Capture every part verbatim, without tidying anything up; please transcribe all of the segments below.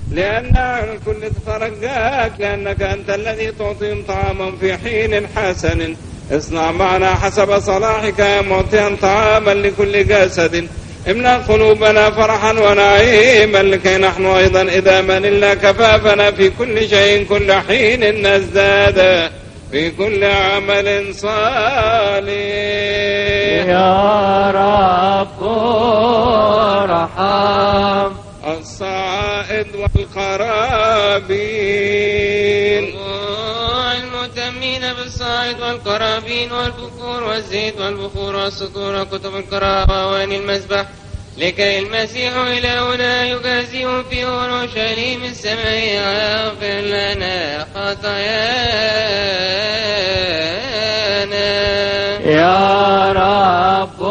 لأن الكل تترجاك، لأنك أنت الذي تعطيهم طعاما في حين حسن. اصنع معنا حسب صلاحك معطيا طعاما لكل جسد. املأ قلوبنا فرحا ونعيما، لكي نحن أيضا إذا مللنا كفافنا في كل شيء كل حين نزداد في كل عمل صالح. يا رب ارحم الصائد والقرابين، المهتمين بالصائد والقرابين والبخور والزيت والبخور والسطور وكتب القراءة وأواني المسبح، لكي المسيح إلهنا يجازيهم في أورشليم السماء ويغفر لنا خطايانا. يا رب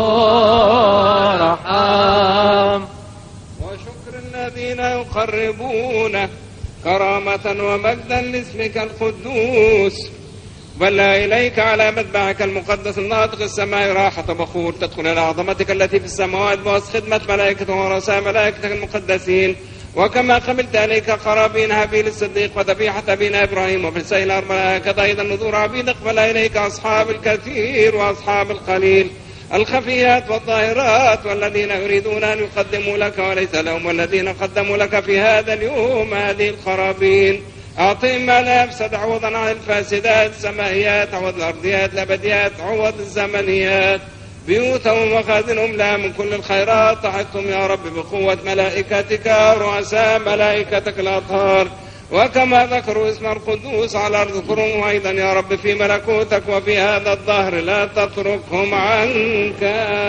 ارحم. وشكر الذين يقربون كرامة ومجدا لاسمك القدوس. بل إليك على مذبحك المقدس الناطق السماء راحة بخور تدخل إلى عظمتك التي في السماوات بواسطة خدمة ملائكة ورؤساء ملائكتك المقدسين. وكما قبلت عليك قرابين هابيل الصديق وذبيحة أبينا إبراهيم وبالسيل الملائكة أيضا نذور عبيدك، بل إليك أصحاب الكثير وأصحاب القليل، الخفيات والظاهرات، والذين يريدون أن يقدموا لك وليس لهم، والذين قدموا لك في هذا اليوم هذه القرابين. أعطهم ما لا يفسد عوضا عن الفاسدات، السماهيات عوض الأرضيات، الأبديات عوض الزمنيات، بيوتهم ومخازنهم لها من كل الخيرات. تحكم يا رب بقوة ملائكتك ورؤساء ملائكتك الأطهار، وكما ذكروا اسم القدوس على الأرض اذكرهم أيضا يا رب في ملكوتك وفي هذا الدهر، لا تتركهم عنك.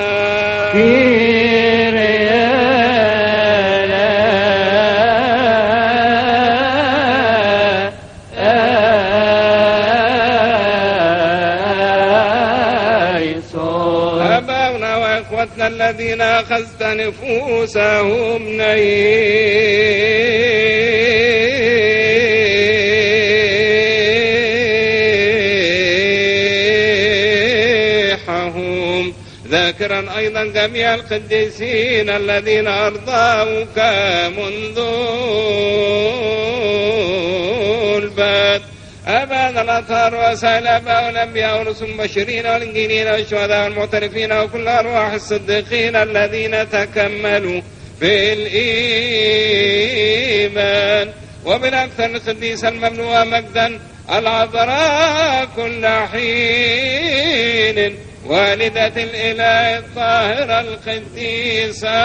أباؤنا وإخوتنا الذين أخذت نفوسهم نيحهم، ذاكرا أيضا جميع القديسين الذين أرضاوك منذ البدء. أبانا الأطهار وسائل الآباء والأنبياء والرسل المبشرين والإنجيليين والشهداء والمعترفين وكل أرواح الصديقين الذين تكملوا بالإيمان، وبالأكثر القديس المملوءة مجدا العذراء كل حين، والدة الإله الطاهرة القديسة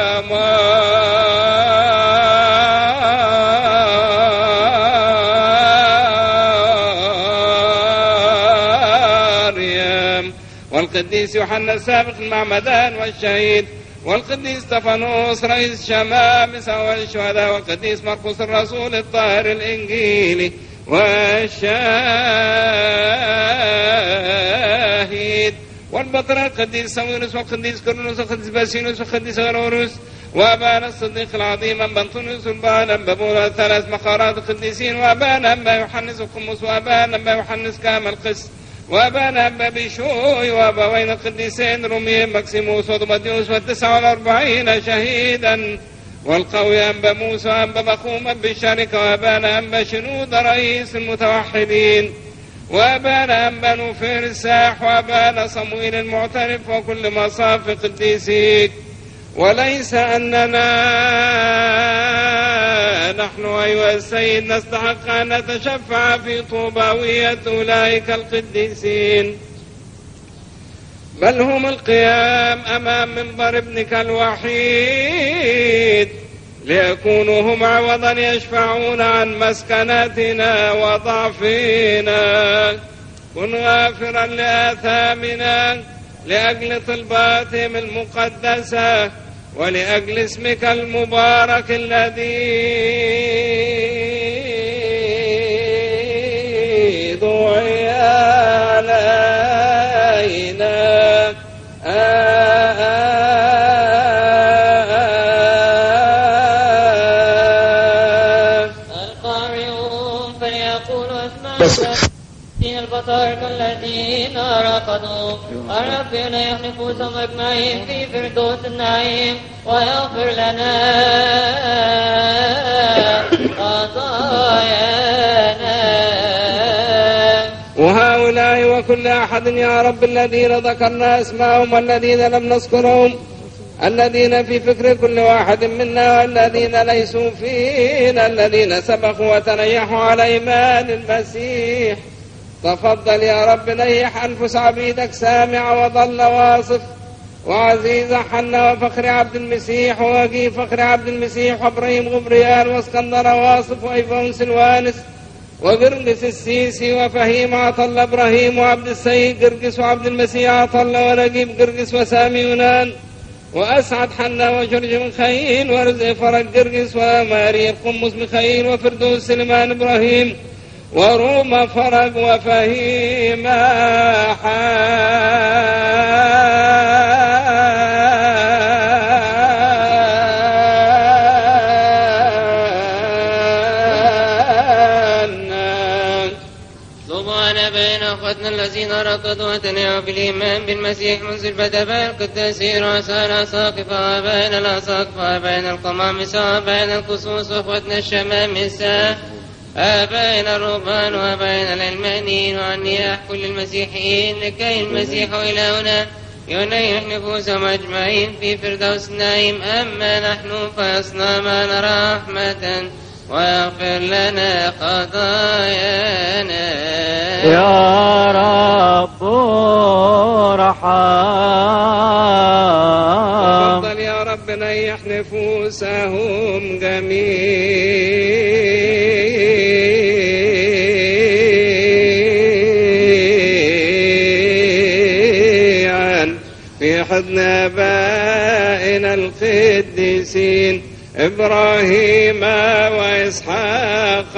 والقديس يوحنا السابق المعمدان والشهيد، والقديس استفانوس رئيس شمامس والشهداء، والقديس مرقس الرسول الطاهر الإنجيلي والشاهد، والبطريرك القديس ساويرس والقديس كيرلس والقديس باسيلوس والقديس غرغوريوس، وأبانا الصديق العظيم أنبا أنطونيوس والبانا أنبا بولا الثلاث مقارات القديسين، وأبانا أنبا يوحنس القمص، وأبانا أنبا يوحنس كامل قس، وأبانا أنبا بشوي، وأبوين القديسين رومي مكسيموس ودمديوس والتسعة والأربعين شهيدا، والقوي أنبا موسى أنبا بخوما بالشركة، وأبانا أنبا شنود رئيس المتوحدين، وأبانا أنبا نوفير الساح، وأبانا صمويل المعترف، وكل مصاف قديسيك. وليس أننا نحن أيها السيد نستحق أن نتشفع في طوباوية أولئك القديسين، بل هم القيام أمام منبر ابنك الوحيد، ليكونوا هم عوضا يشفعون عن مسكناتنا وضعفنا. كن غافرا لآثامنا لأجل طلباتهم المقدسة، ولأجل اسمك المبارك الذي دعي علينا. القارئون فليقولوا اسمعنا البطارك الذين رقدوا، الرب لا يحنفوسهم أجمعين في فردوس النعيم، ويغفر لنا وكل أحد يا رب الذين ذكرنا أسماءهم والذين لم نذكرهم، الذين في فكر كل واحد منا والذين ليسوا فينا، الذين سبقوا وتنيحوا على إيمان المسيح. تفضل يا رب نيح أنفس عبيدك سامع وظل واصف وعزيز حنا وفخر عبد المسيح ووجيه فخر عبد المسيح وابراهيم غبريال واسكندر واصف وايفون سلوانس وقرقس السيسي وفهيم عطل ابراهيم وعبد السيد قرقس وعبد المسيح عطل ونجيب قرقس وسامي يونان واسعد حنا وجرج مخيل ورزق فرج قرقس وماري قمص مخيل وفردوس سليمان ابراهيم وروما فرج وفهيم الذين ركضوا وتنعوا بالإيمان بالمسيح منذ البدء القداسين رؤساء الأساقفة وبين الأساقفة وبين القمامسة وبين القصوص وأخوتنا الشمامسة وبين الرهبان وبين العلمانيين والنياح كل المسيحيين لكي المسيح إلهنا ينيح نفوسهم أجمعين في فردوس النعيم. أما نحن فيصنع معنا رحمة واغفر لنا خطايانا يا رب ارحم. تفضل يا رب نيح نفوسهم جميعا في حضن آبائنا القديسين إبراهيم وإسحاق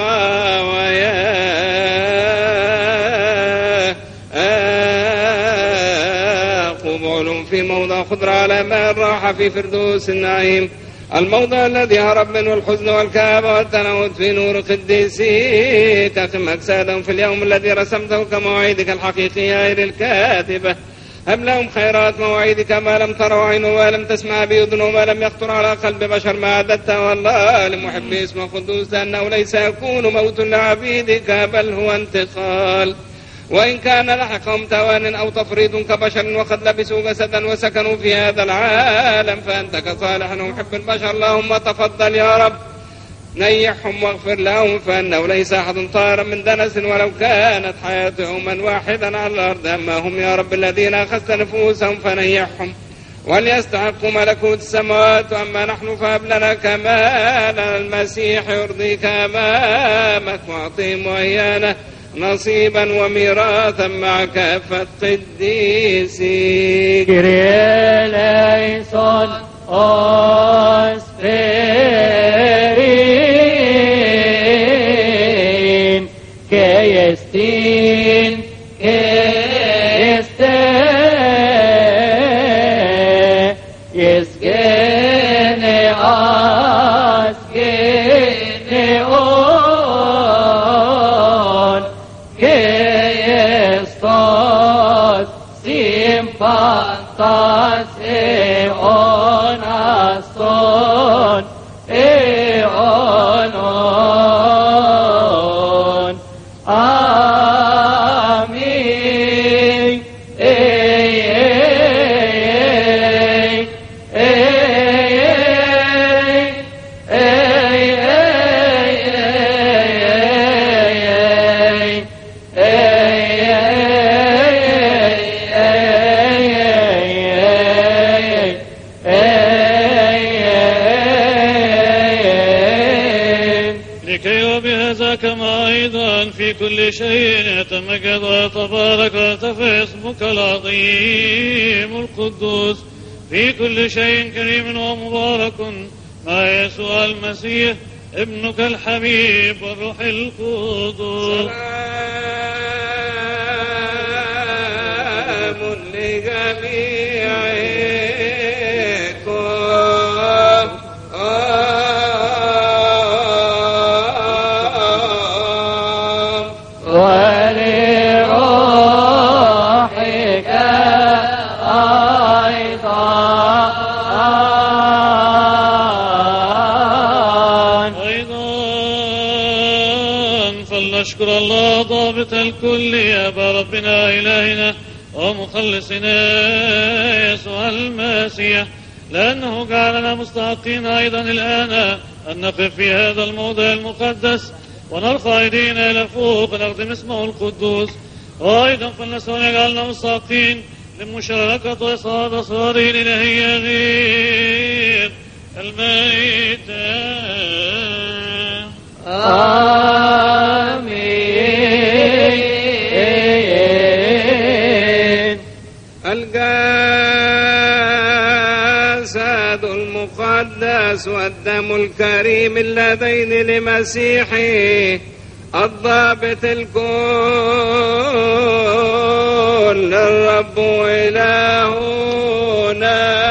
ويعقوب علوم في موضع خضرة على ماء الراحة في فردوس النعيم، الموضع الذي هرب منه الحزن والكآبة والتناوت في نور قديسي تقم أجسادهم في اليوم الذي رسمته كمواعيدك الحقيقية غير الكاتبة. هب لهم خيرات مواعيدك ما لم تروا عين ولم تسمع بأذن وما لم يخطر على قلب بشر ما عددته والله لمحبي اسم القدوس أنه ليس يكون موت لعبيدك بل هو انتقال، وإن كان لحقهم توان أو تفريط كبشر وقد لبسوا جسدا وسكنوا في هذا العالم فأنت كصالح ومحب البشر. اللهم تفضل يا رب نيحهم واغفر لهم فإنه ليس أحد طائر من دنس ولو كانت حياتهم من واحدا على الأرض. أما هم يا رب الذين أخذت نفوسهم فنيحهم وليستحقوا ملكوت السماوات، وأما نحن فهب لنا كمال المسيح يرضيك أمامك واعطهم وإيانا نصيبا وميراثا مع كافة قديسيك. كريه ليسون أسفرين كيستين كيستين يسكني أسكني أون كيستوس سيمبانتاس إيون أستون إيونون آمين. كما أيضا في كل شيء يتمجد ويتبارك ويرتفع اسمك العظيم القدوس في كل شيء كريم ومبارك مع يسوع المسيح ابنك الحبيب والروح القدس. سلام لجميعكم ولروحك أيضا. أيضا فلنشكر الله ضابط الكل يا أبا ربنا إلهنا ومخلصنا يسوع المسيح، لأنه جعلنا مستحقين أيضا الآن أن نقف في هذا الموضع المقدس ونرفع أيدينا إلى فوق ونخدم اسمه القدوس، وأيضا فلنسأل يجعلنا مستحقين لمشاركة وإصعاد أسراره الإلهية غير الميتة. آمين. الجسد المقدس والدم الكريم اللذين لمسيحه الضابط الكل الرب إلهنا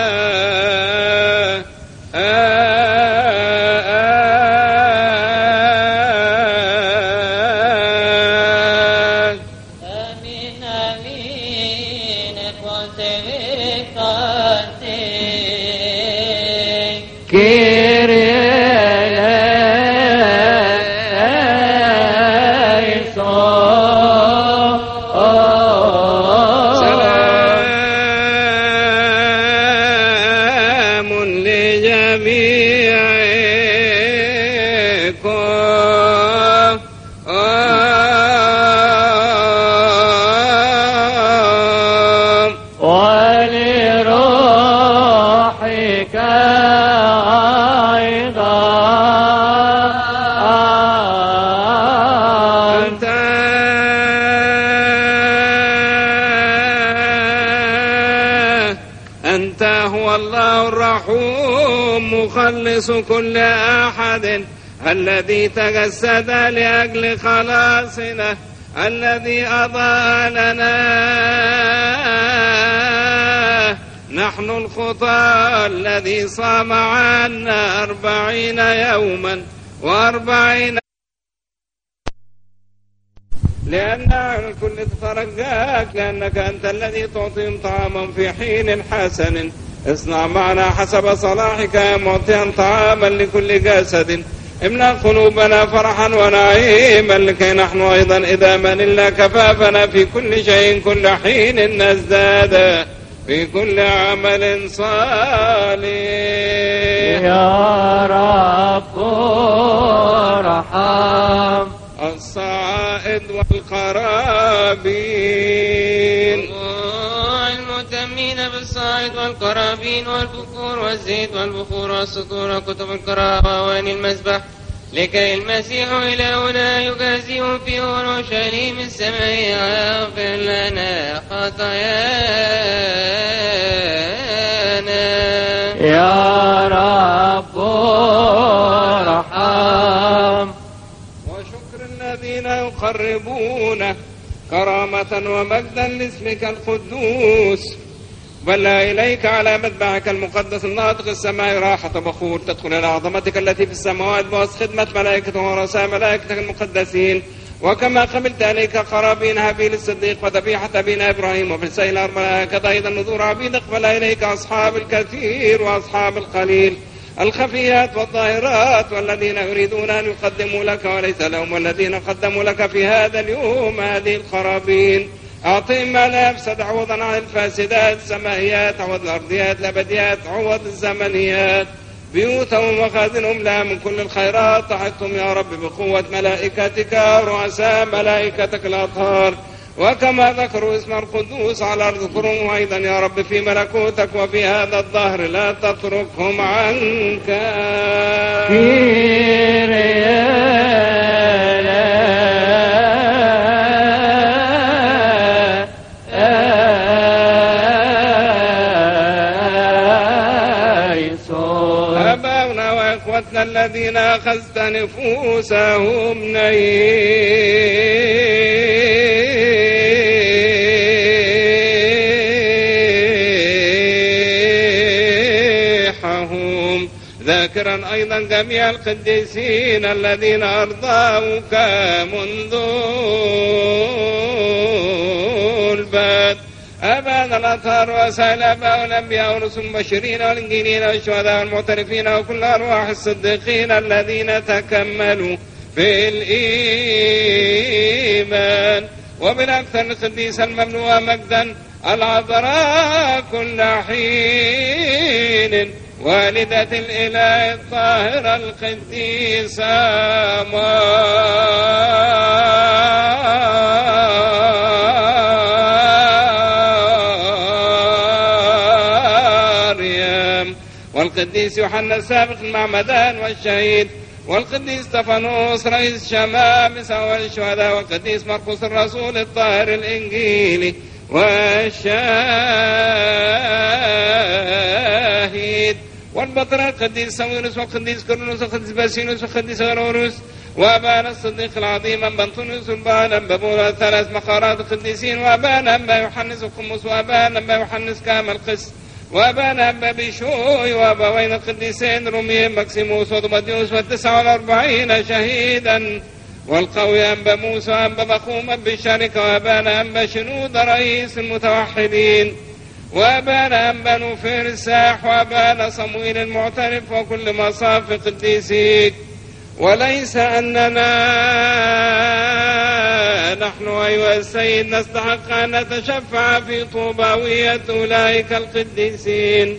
مخلص كل أحد الذي تجسد لأجل خلاصنا، الذي أضاء لنا نحن الخطاة، الذي صام عنا أربعين يوما وأربعين لأن الكل تترجاك، لأنك أنت الذي تعطيهم طعاما في حين حسن. اصنع معنا حسب صلاحك معطيا طعاما لكل جسد. املأ قلوبنا فرحا ونعيما لكي نحن أيضا إذا مللنا كفافنا في كل شيء كل حين نزداد في كل عمل صالح. يا رب ارحم الصائد والقرابين، المتمين بالصائد والقرابين والبخور والزيت والبخور والسطور وكتب القراءة وأواني المذبح، لكي المسيح إلهنا يجازيهم في أورشليم السماء ويغفر لنا خطايانا. يا رب ارحم. وشكر الذين يقربون كرامة ومجدا لاسمك القدوس، بل إليك على مذبحك المقدس الناطق السماء راحة بخور تدخل إلى عظمتك التي في السماوات بواسطة خدمة ملائكة ورؤساء ملائكتك المقدسين. وكما قبلت عليك قرابين هابيل الصديق وذبيحة أبينا إبراهيم وفي السيل أربعة كذا أيضا نذور عبيد اقبل إليك أصحاب الكثير وأصحاب القليل، الخفيات والظاهرات، والذين يريدون أن يقدموا لك وليس لهم، والذين قدموا لك في هذا اليوم هذه القرابين. أعطهم ما لا يفسد عوضا عن الفاسدات، السماهيات عوض الأرضيات، الأبديات عوض الزمنيات، بيوتهم وخازنهم لها من كل الخيرات. تحطهم يا رب بقوة ملائكتك ورؤساء ملائكتك الأطهار، وكما ذكروا اسم القدوس على الأرض اذكرهم أيضا يا رب في ملكوتك وفي هذا الدهر، لا تتركهم عنك. أباؤنا وإخوتنا الذين أخذت نفوسهم نيحهم، ذاكرا أيضا جميع القديسين الذين أرضاوك منذ البدء، أبانا الأطهار وسائل آباء والأنبياء ورسل المبشرين والإنجيلين والشهداء والمعترفين وكل أرواح الصديقين الذين تكملوا في الإيمان، وبالأكثر القديس الممنوع مجدا العذراء كل حين، والدة الإله الطاهرة القديسة مريم، والقديس يوحنا السابق المعمدان والشهيد، والقديس استفانوس رئيس شمامسة والشهداء، والقديس مرقس الرسول الطاهر الإنجيلي والشاهد، والبطريرك القديس ساويرس، والقديس كيرلس، والقديس باسيلوس، والقديس غرورس، وأبانا الصديق العظيم أنبا أنطونيوس، والبانا أنبا بولا، الثلاث مقارات القديسين، وأبانا أنبا يوحنس القمص، وأبانا أنبا يوحنس كامل قس، وأبانا أنبا بشوي، وأبوين القديسين روميين مكسيموس ودمديوس، والتسعة والأربعين شهيدا، والقوي أنبا موسى أنبا بخوم بالشركة، وأبانا أنبا شنود رئيس المتوحدين، وأبانا أنبا نوفير الساح، وأبانا صمويل المعترف، وكل مصاف قديسيك. وليس أننا نحن أيها السيد نستحق أن نتشفع في طوباوية أولئك القديسين،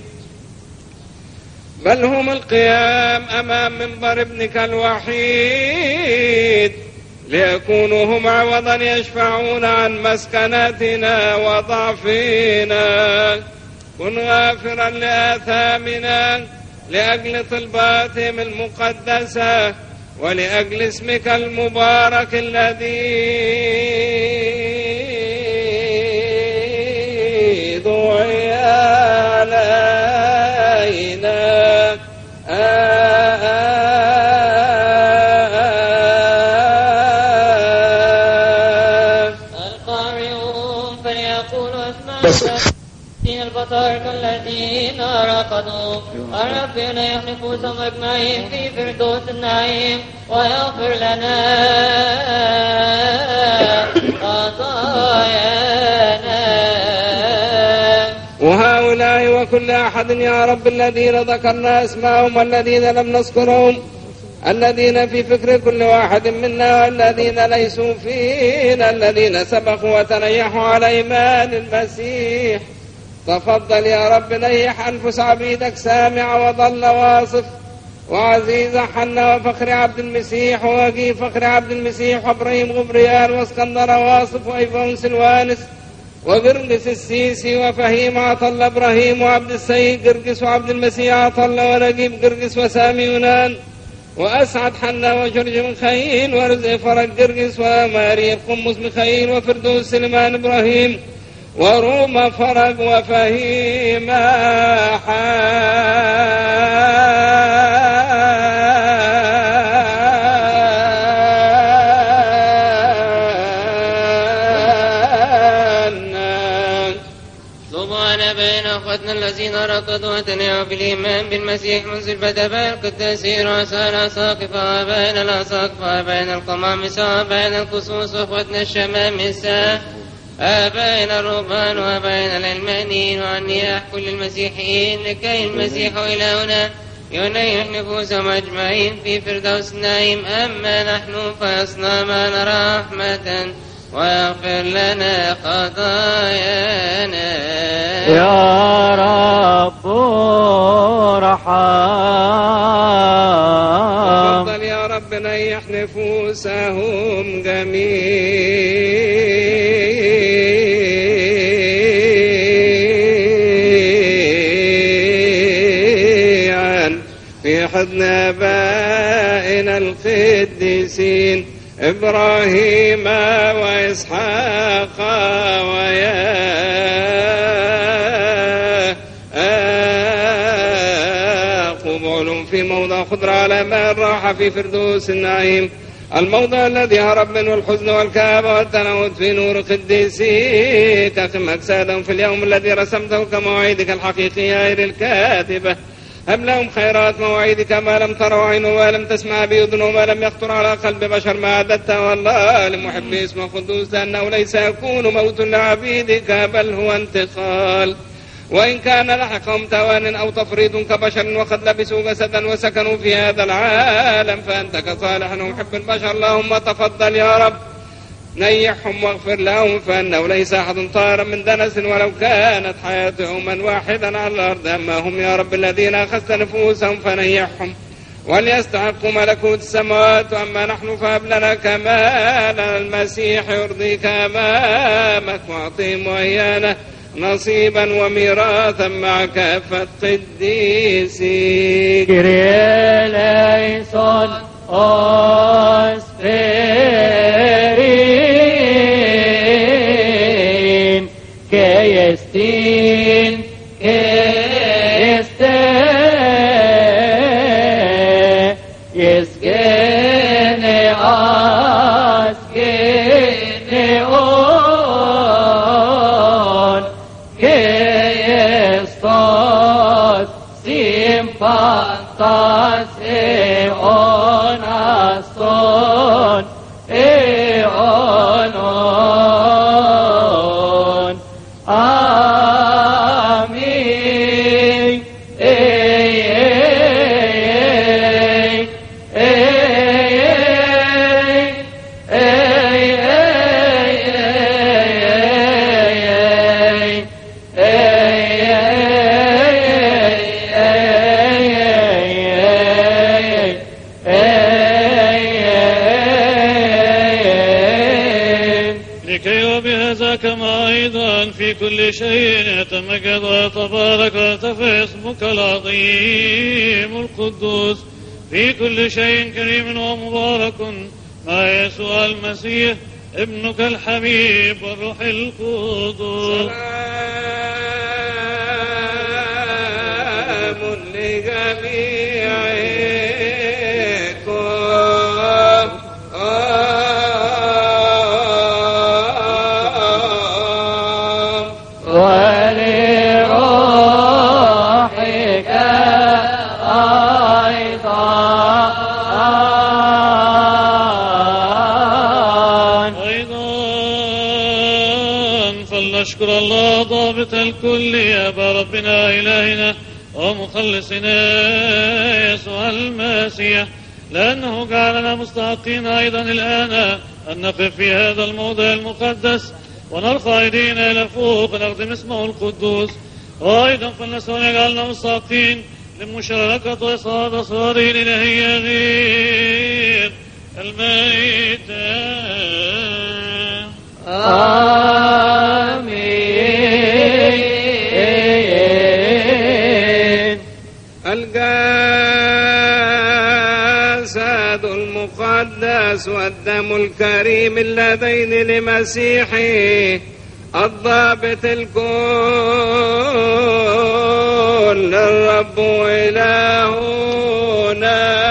بل هم القيام أمام منبر ابنك الوحيد، ليكونوا هم عوضا يشفعون عن مسكناتنا وضعفنا. كن غافرا لآثامنا لأجل طلباتهم المقدسة، ولأجل اسمك المبارك الذي دعي علينا. القارئون فليقولوا اسمعنا البطارك الذين رقدوا الرب لا يحلفوهم أجمعين في فردوس النعيم، ويغفر لنا خطايانا. وهؤلاء وكل أحد يا رب الذين ذكرنا اسمائهم والذين لم نذكرهم، الذين في فكر كل واحد منا والذين ليسوا فينا، الذين سبقوا وتنيحوا على إيمان المسيح. تفضل يا رب نيح أنفس عبيدك سامع وظل واصف، وعزيز حنا وفخر عبد المسيح، ووجيه فخر عبد المسيح، وابراهيم غبريال، واسكندر واصف، وإيفون سلوانس، وقرقس السيسي، وفهيم عطل إبراهيم، وعبد السيد قرقس، وعبد المسيح عطل، ونجيب قرقس، وسامي يونان، وأسعد حنا، وجرج مخيل، ورزق فرج قرقس، وماري قمص مخيل، وفردوس سليمان إبراهيم، وروما فرج، وفهيم حنا. سبحان بين أخوتنا الذين رقدوا وتنيعوا في الإيمان بالمسيح منذ البدء، القديسين رؤساء الأساقفة، وبين الأساقفة، وبين القمامسة، وبين القصوص، وأخوتنا الشمامسة، وبين الرهبان، وبين العلمانيين، والنياح كل المسيحيين، لكي المسيح إلهنا ينيح نفوسهم أجمعين في فردوس النعيم. أما نحن فيصنع معنا رحمة، ويغفر لنا خطايانا. يا رب ارحم. تفضل يا رب نيح نفوسهم جميعا في حضن آبائنا القديسين إبراهيم وإسحاق ويعقوب، في موضع خضر على ماء الراحة في فردوس النعيم، الموضع الذي هرب منه الحزن والكآبة والتناوت في نور قديسيك. أقم أجسادهم في اليوم الذي رسمته كمواعيدك الحقيقية غير الكاتبة. هب لهم خيرات مواعيدك ما لم تروا عين وما لم تسمع بأذن وما لم يخطر على قلب بشر ما أعددته والله لمحبي اسم القدوس، لأنه ليس يكون موت لعبيدك بل هو انتقال. وإن كان لحقهم توان أو تفريط كبشر وقد لبسوا جسدا وسكنوا في هذا العالم، فأنت كصالح ومحب البشر اللهم تفضل يا رب نيحهم واغفر لهم، فإنه ليس أحد طار من دنس ولو كانت حياتهم من واحدا على الأرض. أما هم يا رب الذين أخذت نفوسهم فنيحهم وليستحقوا ملكوت السماوات، وأما نحن فهب لنا كمال المسيح يرضيك أمامك، واعطهم وإيانا نصيبا وميراثا مع كافة قديسين. Kyrie eleison osperin, que estin, que este, yesgene asgene on, que estos sympatas eon aston eonon. Amin. Ei, ei, ei, ei, لكي وبهذا كما أيضا في كل شيء يتمجد ويتبارك ويرتفع اسمك العظيم القدوس في كل شيء كريم ومبارك مع يسوع المسيح ابنك الحبيب والروح القدس. سلام لجميعكم. ولروحك أيضا. أيضا فلنشكر الله ضابط الكل يا أبا ربنا إلهنا ومخلصنا يسوع المسيح، لأنه جعلنا مستحقين أيضا الآن أن نقف في هذا الموضع المقدس ونرفع أيدينا إلى فوق نخدم اسمه القدوس. وأيضا فلنسأل أن يجعلنا مستحقين لمشاركة وإصعاد أسراره الإلهية غير الميتة. آمين. الجسد المقدس والدم الكريم اللذين لمسيحه الضابط الكل الرب إلهنا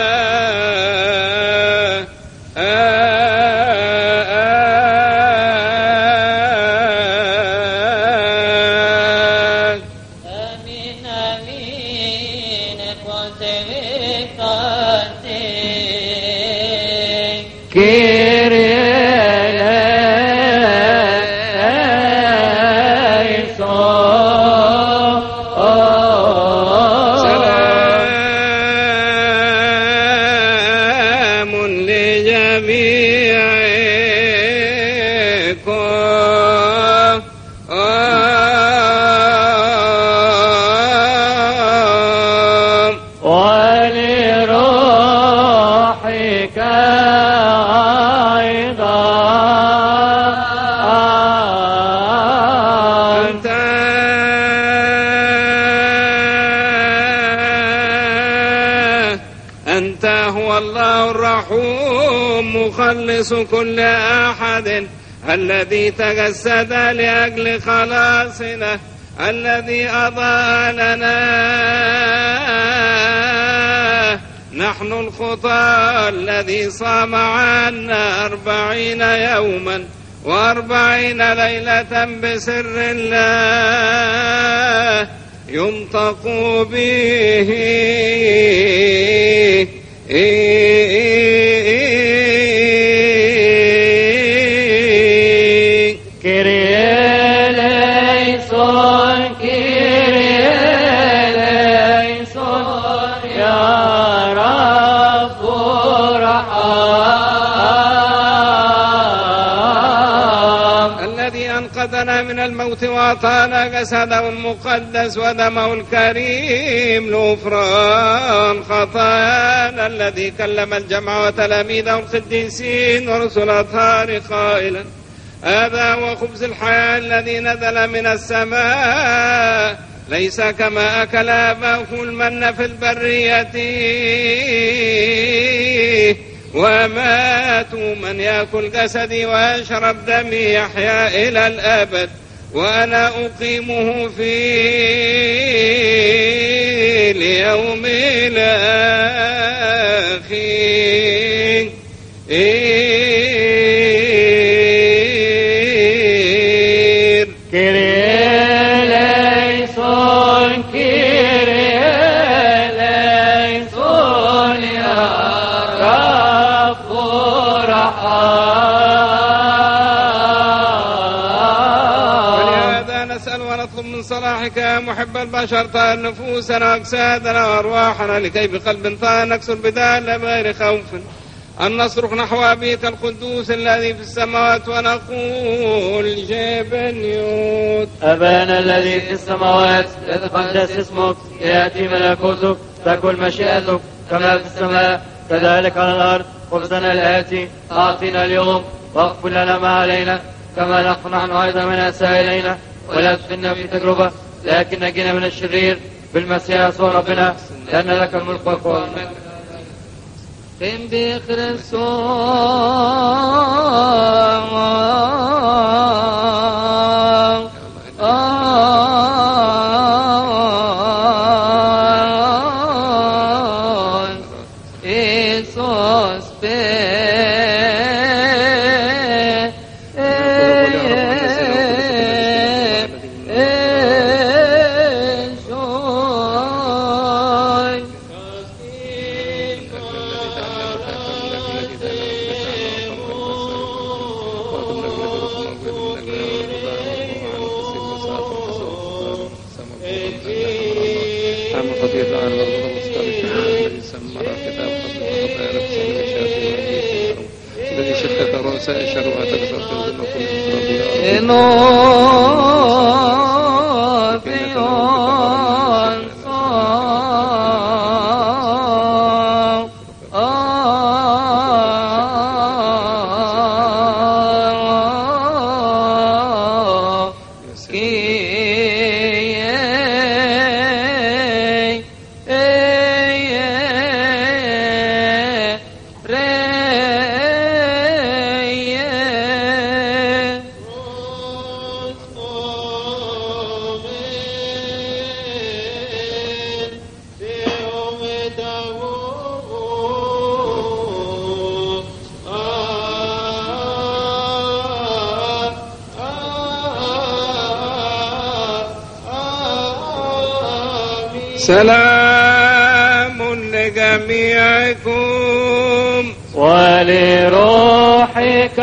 Amin, amin, quantificante. Kyrie eleison. سلام لجميعكم. ولروحك أيضا. أنت أنت هو الله الرحوم مخلص كل أحد، الذي تجسد لأجل خلاصنا، الذي أضاء لنا نحن الخطاة، الذي صام عنا أربعين يوما وأربعين ليلة بسر الله ينطق به. Kyrie eleison, Kyrie أنقذنا من الموت وأعطانا جسده المقدس ودمه الكريم لغفران خطايانا، الذي كلم الجمع وتلاميذه القديسين ورسل أطهار قائلا: هذا هو خبز الحياة الذي نزل من السماء، ليس كما أكل آباؤكم المن في البرية وماتوا. من يأكل جسدي ويشرب دمي يحيا إلى الأبد، وأنا أقيمه في اليوم الآخر. صلاحك يا محب البشر طهر نفوسنا وأجسادنا وأرواحنا، لكي بقلب طاهر نكسر بدال بغير خوف أن نصرخ نحو أبيك القدوس الذي في السماوات ونقول جبنيوت. أبانا الذي في السماوات يتقدس اسمك، يأتي ملكوتك، تكن مشيئتك كما في السماء كذلك على الأرض. خبزنا الآتي أعطنا اليوم، واغفر لنا ما علينا كما نغفر نحن أيضا من أساء إلينا، ولا تدخلنا في تجربة لكن نجنا من الشرير بالمسيح يسوع ربنا، لأن لك الملك والقوة. كم بخرسوس سلام لجميعكم ولروحك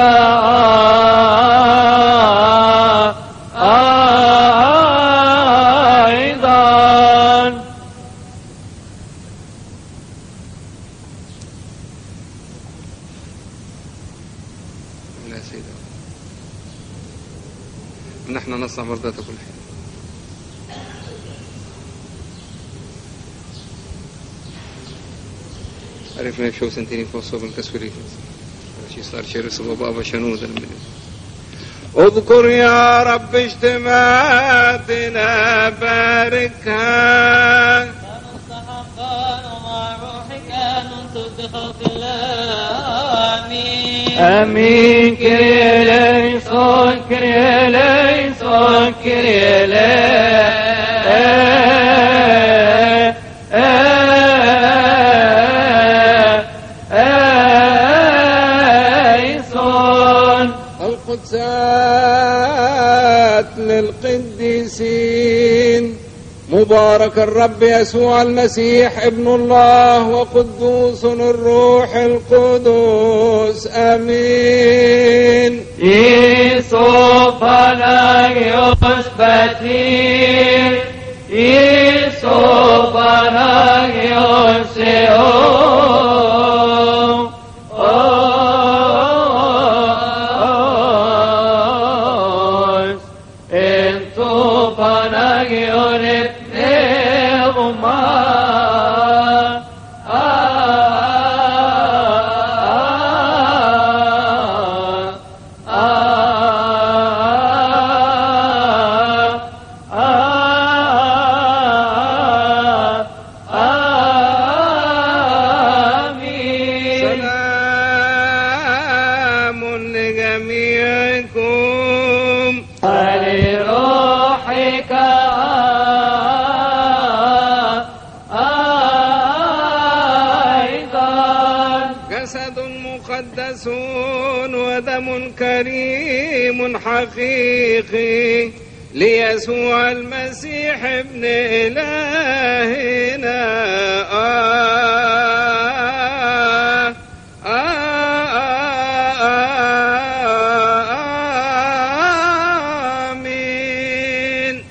أيضا. لا سيدة، نحن نصنع مرضاة كل حين. عرفنا شو سنتين فوصوا بالكسوري شي صار شي رسل وبابا شنود المني. اذكر يا رب اجتماعاتنا باركها مستحقا ومع روحك ننصت بخلق الله. آمين آمين. كريه ليسون كريه ليسون كريه ليسون القدسات للقديسين. مبارك الرب يسوع المسيح ابن الله وقدوس الروح القدس. آمين. يسوع ناجيوس باتير يسوع ناجيوس جسد مقدس ودم كريم حقيقي ليسوع المسيح ابن إلهنا. آه آه آمين.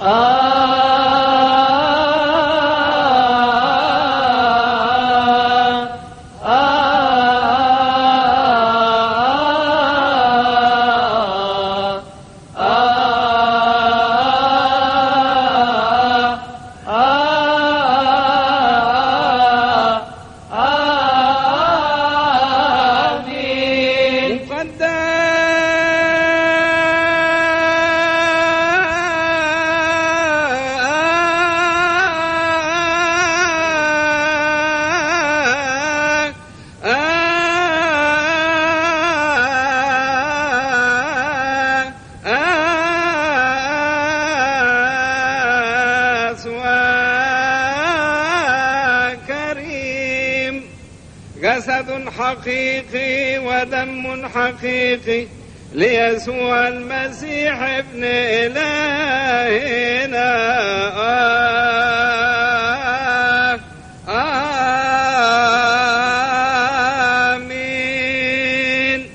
جسد حقيقي ودم حقيقي ليسوع المسيح ابن إلهنا. آه آمين.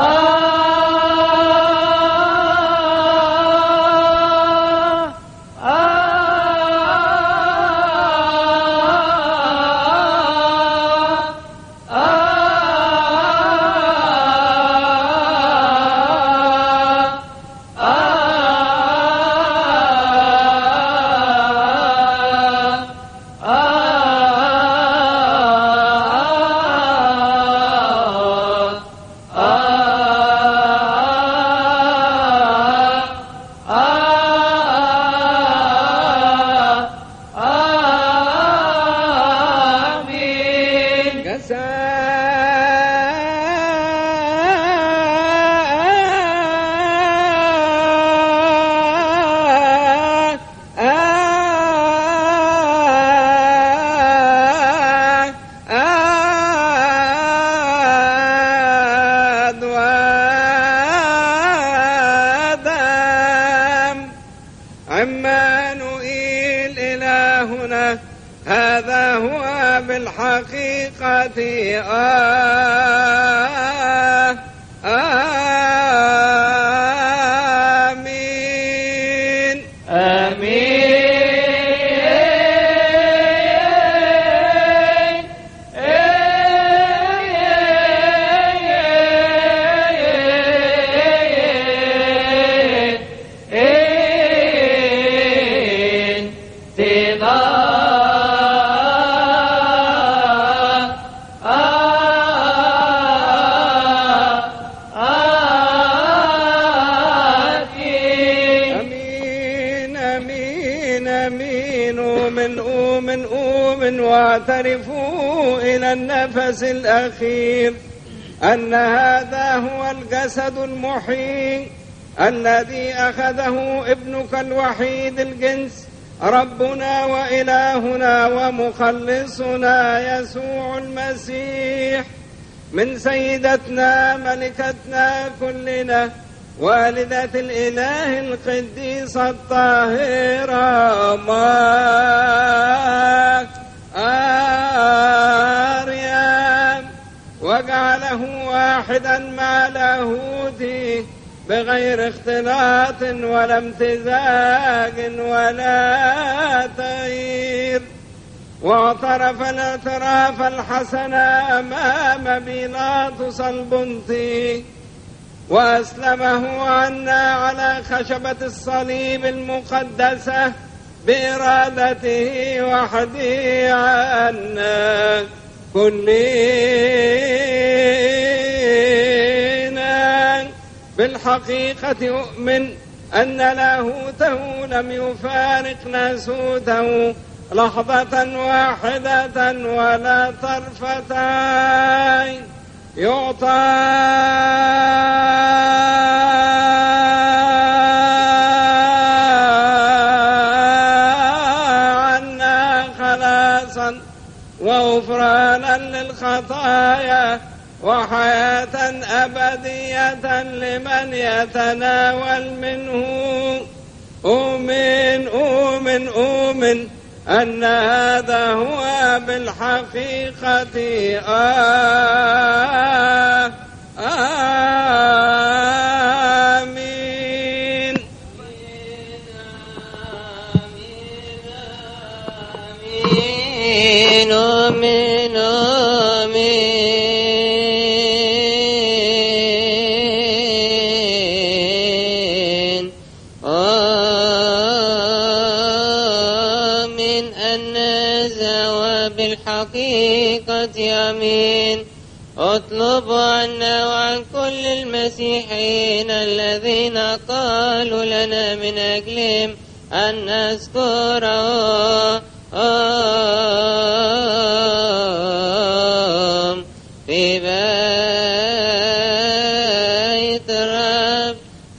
عمانوئيل إلهنا هذا هو بالحقيقة. آه آمين. آمين. من أؤمن أؤمن واعترفوا إلى النفس الأخير أن هذا هو الجسد المحيي الذي أخذه ابنك الوحيد الجنس ربنا وإلهنا ومخلصنا يسوع المسيح من سيدتنا ملكتنا كلنا والدة الإله القديسة الطاهرة مريم وجعله واحدا مع لاهوته بغير اختلاط ولا امتزاج ولا تغيير، واعترف الاعتراف الحسن أمام بيلاطس البنطي وأسلمه عنا على خشبة الصليب المقدسة بإرادته وحده عنا كلنا. بالحقيقة أؤمن أن لاهوته لم يفارق ناسوته لحظة واحدة ولا طرفة عين، يعطى عنا خلاصا وغفرانا الخطايا وحياة أبدية لمن يتناول منه. أؤمن أؤمن أؤمن أن هذا هو بالحقيقة آه آمين. آمين آمين آمين آمين أن هذا بالحقيقة آمين. اطلب عنا وعن كل المسيحيين الذين قالوا لنا من أجلهم أن نذكرهم في بيت الرب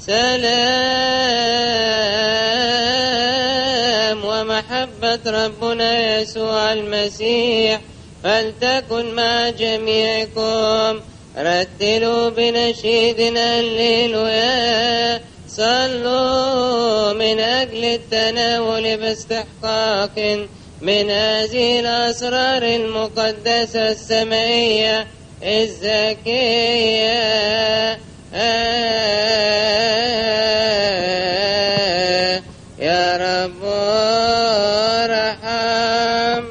سلام ومحبة ربنا يسوع المسيح فلتكن مع جميعكم. رتلوا بنشيد هللويا. صلوا من أجل التناول باستحقاق من هذه الأسرار المقدسة السمائية الزكية. آه يا رب ارحم.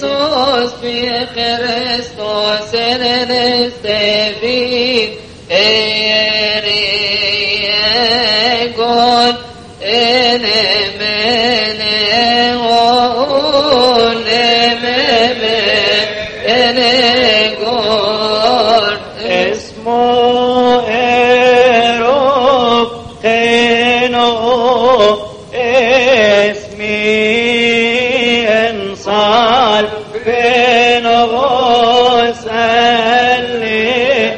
Christos en este fin. يقول إن من يقول إن يقول اسمه إيروب قينو اسمي انصال بينو سلي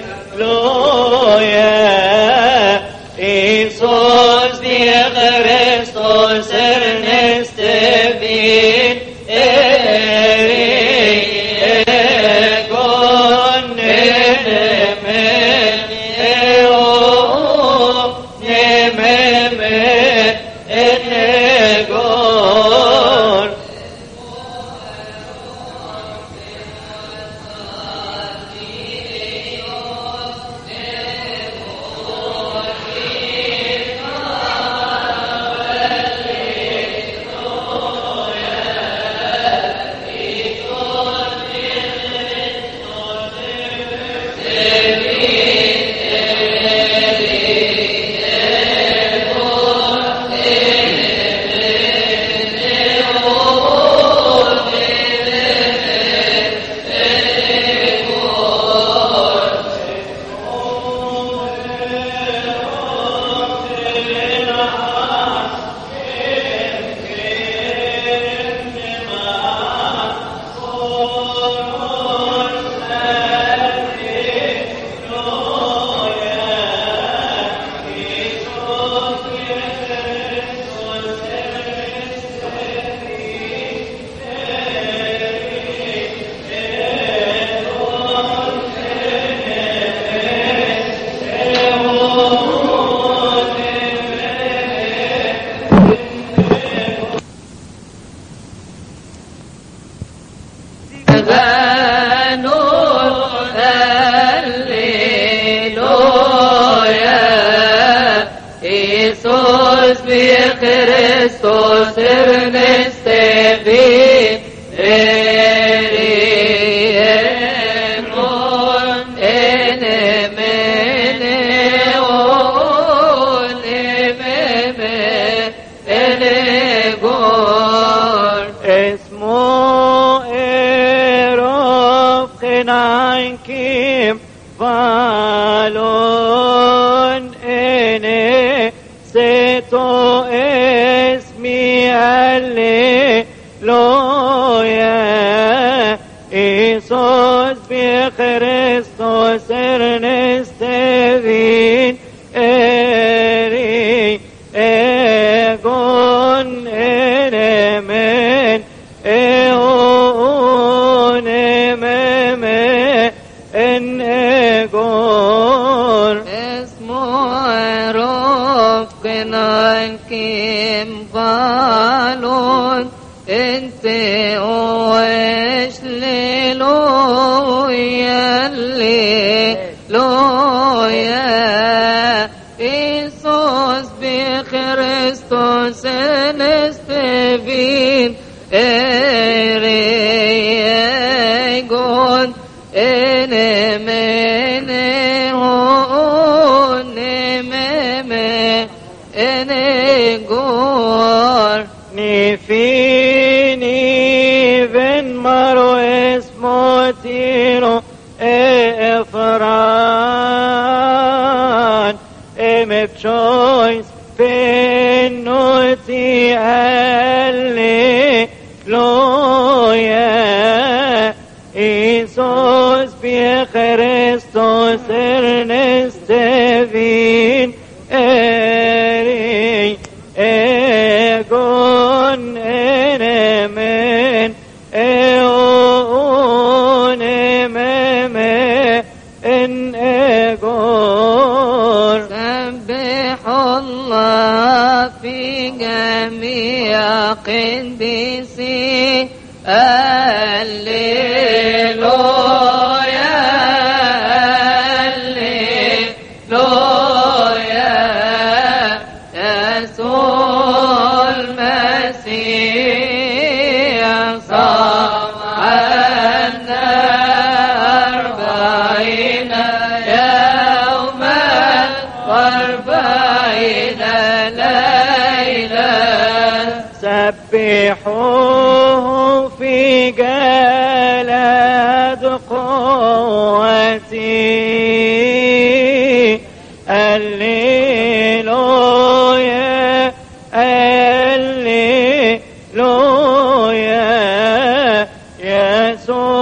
لويا إيسوس دي خريستوس ارنستبين Christos ernestevi eremon enemene on ememe enegon اسمه إيروب قنانكيم فالون إني سيتو اسمي اللي لويا إيسوس بخريستوس ارنستفين إري إيغون إنمن إيغون إممن إن إيغون كم بالون انت اوش للويا للويا إيسوس بخريستوس نستفين اريغون انمنه نممه انغور نفيني بن مرو اسمه تيرو افران ام بشويس بنوتي اللي لويا إيسوس بخريستوس ارنستفين اري ايغون انمن ايغون اممن ان ايغون سبح الله في جميع قديسي هللويا هللويا يسوع المسيح صام عنا أربعين يوما سبحوه في جلد قوتي هللويا هللويا